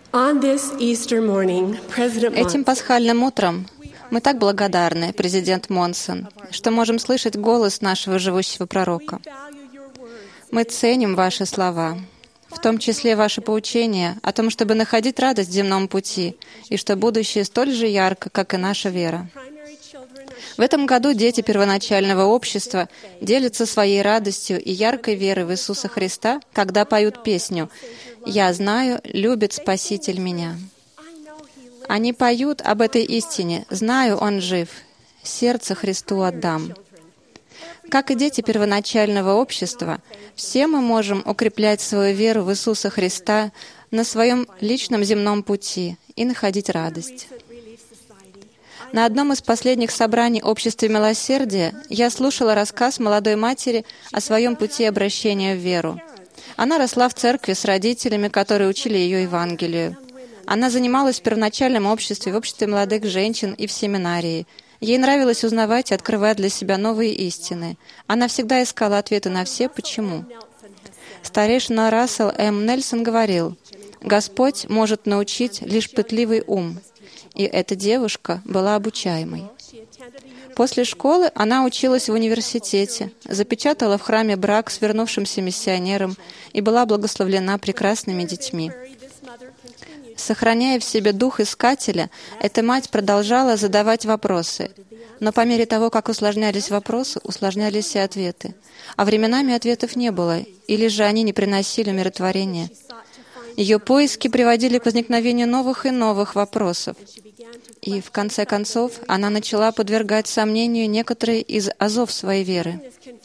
Этим пасхальным утром мы так благодарны, президент Монсон, что можем слышать голос нашего живущего пророка. Мы ценим ваши слова, в том числе ваше поучение о том, чтобы находить радость в земном пути, и что будущее столь же ярко, как и наша вера. В этом году дети первоначального общества делятся своей радостью и яркой верой в Иисуса Христа, когда поют песню «Я знаю, любит Спаситель меня». Они поют об этой истине «Знаю, Он жив, сердце Христу отдам». Как и дети первоначального общества, все мы можем укреплять свою веру в Иисуса Христа на своем личном земном пути и находить радость. На одном из последних собраний Общества Милосердия я слушала рассказ молодой матери о своем пути обращения в веру. Она росла в церкви с родителями, которые учили ее Евангелию. Она занималась в первоначальном обществе, в обществе молодых женщин и в семинарии. Ей нравилось узнавать и открывать для себя новые истины. Она всегда искала ответы на все «почему?». Старейшина Рассел М. Нельсон говорил: «Господь может научить лишь пытливый ум». И эта девушка была обучаемой. После школы она училась в университете, запечатала в храме брак с вернувшимся миссионером и была благословлена прекрасными детьми. Сохраняя в себе дух искателя, эта мать продолжала задавать вопросы. Но по мере того, как усложнялись вопросы, усложнялись и ответы. А временами ответов не было, или же они не приносили умиротворения. Ее поиски приводили к возникновению новых и новых вопросов. И, в конце концов, она начала подвергать сомнению некоторые из азов своей веры.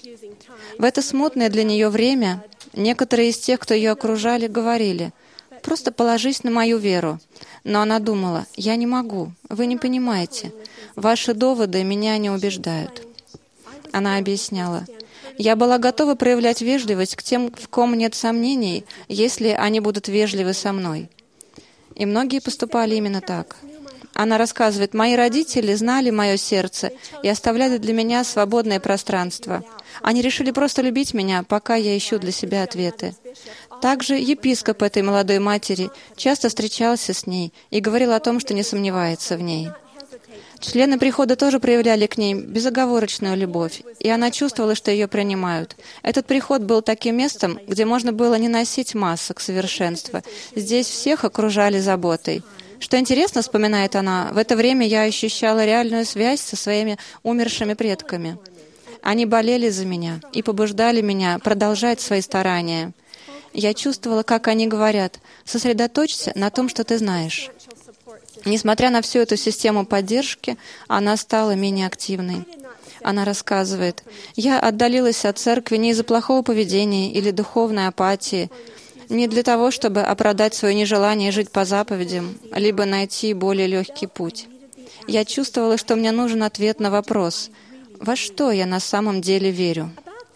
В это смутное для нее время некоторые из тех, кто ее окружали, говорили: «Просто положись на мою веру». Но она думала: «Я не могу, вы не понимаете. Ваши доводы меня не убеждают». Она объясняла: «Я была готова проявлять вежливость к тем, в ком нет сомнений, если они будут вежливы со мной». И многие поступали именно так. Она рассказывает: «Мои родители знали мое сердце и оставляли для меня свободное пространство. Они решили просто любить меня, пока я ищу для себя ответы». Также епископ этой молодой матери часто встречался с ней и говорил о том, что не сомневается в ней. Члены прихода тоже проявляли к ней безоговорочную любовь, и она чувствовала, что ее принимают. Этот приход был таким местом, где можно было не носить масок совершенства. Здесь всех окружали заботой. Что интересно, вспоминает она, в это время я ощущала реальную связь со своими умершими предками. Они болели за меня и побуждали меня продолжать свои старания. Я чувствовала, как они говорят: «Сосредоточься на том, что ты знаешь». Несмотря на всю эту систему поддержки, она стала менее активной. Она рассказывает: «Я отдалилась от церкви не из-за плохого поведения или духовной апатии, не для того, чтобы оправдать свое нежелание жить по заповедям, либо найти более легкий путь. Я чувствовала, что мне нужен ответ на вопрос: во что я на самом деле верю?»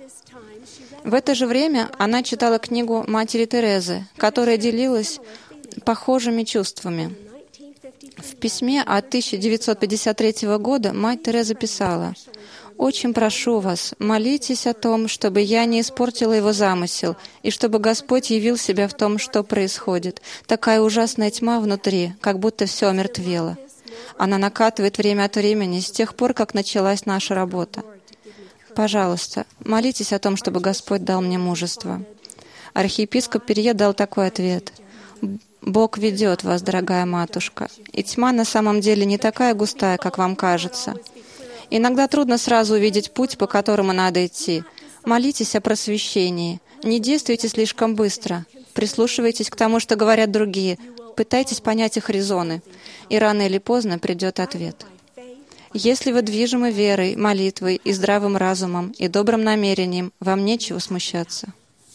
В это же время она читала книгу матери Терезы, которая делилась похожими чувствами. В письме от 1953 года мать Тереза писала: «Очень прошу вас, молитесь о том, чтобы я не испортила его замысел, и чтобы Господь явил себя в том, что происходит. Такая ужасная тьма внутри, как будто все омертвело. Она накатывает время от времени с тех пор, как началась наша работа. Пожалуйста, молитесь о том, чтобы Господь дал мне мужество». Архиепископ Перье дал такой ответ: «Бог ведет вас, дорогая матушка, и тьма на самом деле не такая густая, как вам кажется. Иногда трудно сразу увидеть путь, по которому надо идти. Молитесь о просвещении, не действуйте слишком быстро, прислушивайтесь к тому, что говорят другие, пытайтесь понять их резоны, и рано или поздно придет ответ. Если вы движимы верой, молитвой и здравым разумом и добрым намерением, вам нечего смущаться».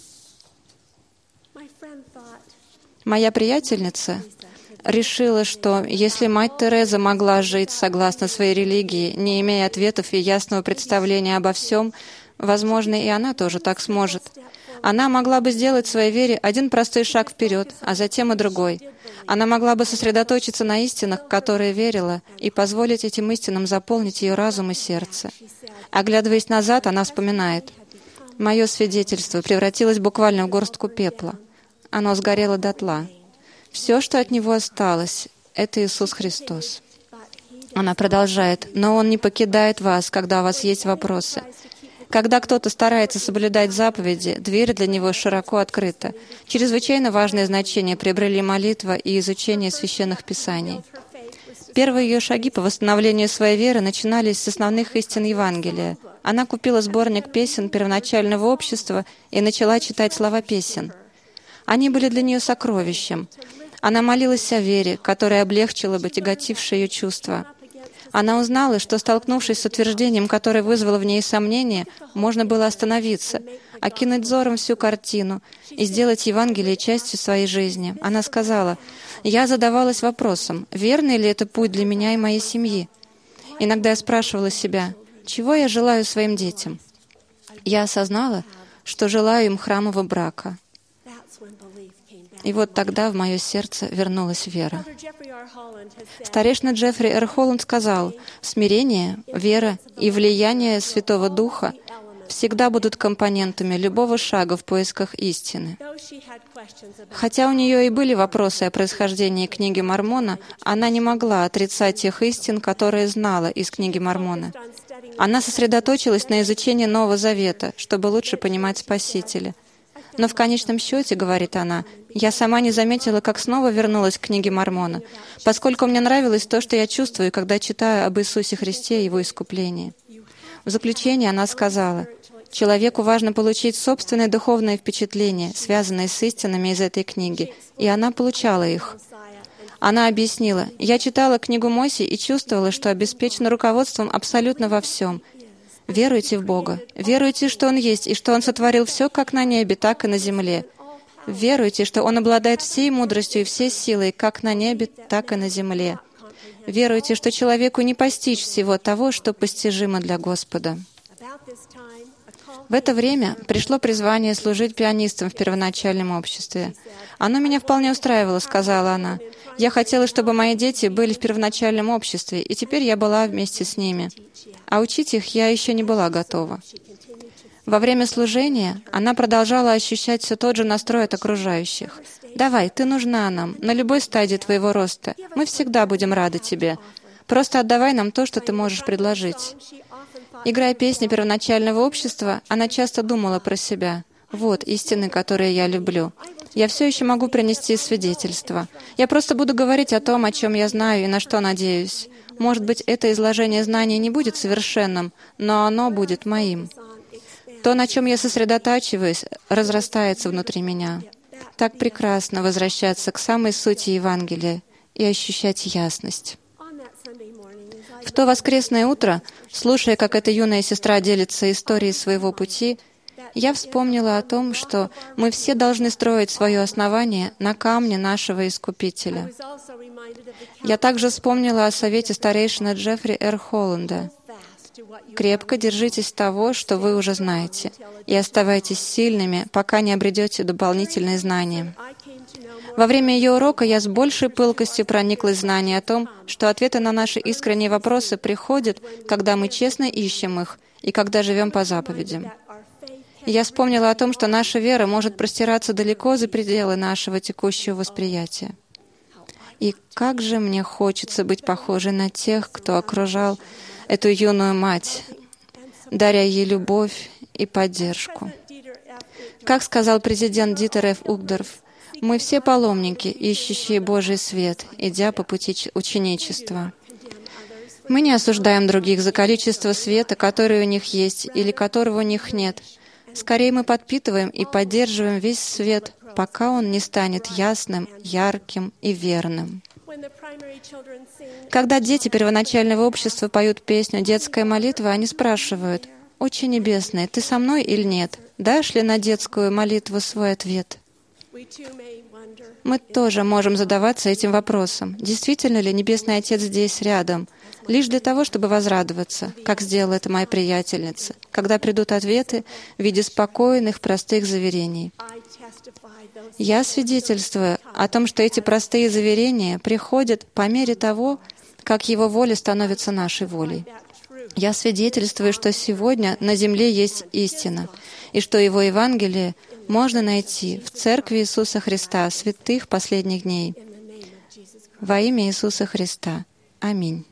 Моя приятельница решила, что если мать Тереза могла жить согласно своей религии, не имея ответов и ясного представления обо всем, возможно, и она тоже так сможет. Она могла бы сделать в своей вере один простой шаг вперед, а затем и другой. Она могла бы сосредоточиться на истинах, в которые верила, и позволить этим истинам заполнить ее разум и сердце. Оглядываясь назад, она вспоминает: «Мое свидетельство превратилось буквально в горстку пепла. Оно сгорело дотла. Все, что от Него осталось, это Иисус Христос. Она продолжает: «Но Он не покидает вас, когда у вас есть вопросы. Когда кто-то старается соблюдать заповеди, дверь для него широко открыта. Чрезвычайно важное значение приобрели молитва и изучение священных писаний». Первые ее шаги по восстановлению своей веры начинались с основных истин Евангелия. Она купила сборник песен первоначального общества и начала читать слова песен. Они были для нее сокровищем. Она молилась о вере, которая облегчила бы тяготившие ее чувства. Она узнала, что, столкнувшись с утверждением, которое вызвало в ней сомнение, можно было остановиться, окинуть взором всю картину и сделать Евангелие частью своей жизни. Она сказала: «Я задавалась вопросом, верный ли это путь для меня и моей семьи? Иногда я спрашивала себя, чего я желаю своим детям? Я осознала, что желаю им храмового брака. И вот тогда в мое сердце вернулась вера». Старейшина Джеффри Р. Холланд сказал: «Смирение, вера и влияние Святого Духа всегда будут компонентами любого шага в поисках истины». Хотя у нее и были вопросы о происхождении книги Мормона, она не могла отрицать тех истин, которые знала из книги Мормона. Она сосредоточилась на изучении Нового Завета, чтобы лучше понимать Спасителя. Но в конечном счете, говорит она, я сама не заметила, как снова вернулась к книге Мормона, поскольку мне нравилось то, что я чувствую, когда читаю об Иисусе Христе и Его искуплении. В заключение она сказала: «Человеку важно получить собственное духовное впечатление, связанное с истинами из этой книги, и она получала их». Она объяснила: «Я читала книгу Моси и чувствовала, что обеспечена руководством абсолютно во всем. Веруйте в Бога. Веруйте, что Он есть, и что Он сотворил все как на небе, так и на земле. Веруйте, что Он обладает всей мудростью и всей силой, как на небе, так и на земле. Веруйте, что человеку не постичь всего того, что постижимо для Господа». В это время пришло призвание служить пианистом в первоначальном обществе. «Оно меня вполне устраивало», — сказала она. «Я хотела, чтобы мои дети были в первоначальном обществе, и теперь я была вместе с ними. А учить их я еще не была готова». Во время служения она продолжала ощущать все тот же настрой от окружающих. «Давай, ты нужна нам, на любой стадии твоего роста. Мы всегда будем рады тебе. Просто отдавай нам то, что ты можешь предложить». Играя песни первоначального общества, она часто думала про себя: «Вот истины, которые я люблю. Я все еще могу принести свидетельство. Я просто буду говорить о том, о чем я знаю и на что надеюсь. Может быть, это изложение знаний не будет совершенным, но оно будет моим. То, на чем я сосредотачиваюсь, разрастается внутри меня. Так прекрасно возвращаться к самой сути Евангелия и ощущать ясность». В то воскресное утро, слушая, как эта юная сестра делится историей своего пути, я вспомнила о том, что мы все должны строить свое основание на камне нашего Искупителя. Я также вспомнила о совете старейшины Джеффри Р. Холланда: «Крепко держитесь того, что вы уже знаете, и оставайтесь сильными, пока не обретете дополнительные знания». Во время ее урока я с большей пылкостью прониклась в знание о том, что ответы на наши искренние вопросы приходят, когда мы честно ищем их и когда живем по заповедям. И я вспомнила о том, что наша вера может простираться далеко за пределы нашего текущего восприятия. И как же мне хочется быть похожей на тех, кто окружал эту юную мать, даря ей любовь и поддержку. Как сказал президент Дитер Ф. Угдорф, мы все паломники, ищущие Божий свет, идя по пути ученичества. Мы не осуждаем других за количество света, который у них есть или которого у них нет. Скорее, мы подпитываем и поддерживаем весь свет, пока он не станет ясным, ярким и верным. Когда дети первоначального общества поют песню «Детская молитва», они спрашивают: «Отче Небесный, ты со мной или нет? Дашь ли на детскую молитву свой ответ?» Мы тоже можем задаваться этим вопросом. Действительно ли Небесный Отец здесь рядом? Лишь для того, чтобы возрадоваться, как сделала это моя приятельница, когда придут ответы в виде спокойных, простых заверений. Я свидетельствую о том, что эти простые заверения приходят по мере того, как Его воля становится нашей волей. Я свидетельствую, что сегодня на земле есть истина, и что Его Евангелие можно найти в Церкви Иисуса Христа, святых последних дней. Во имя Иисуса Христа. Аминь.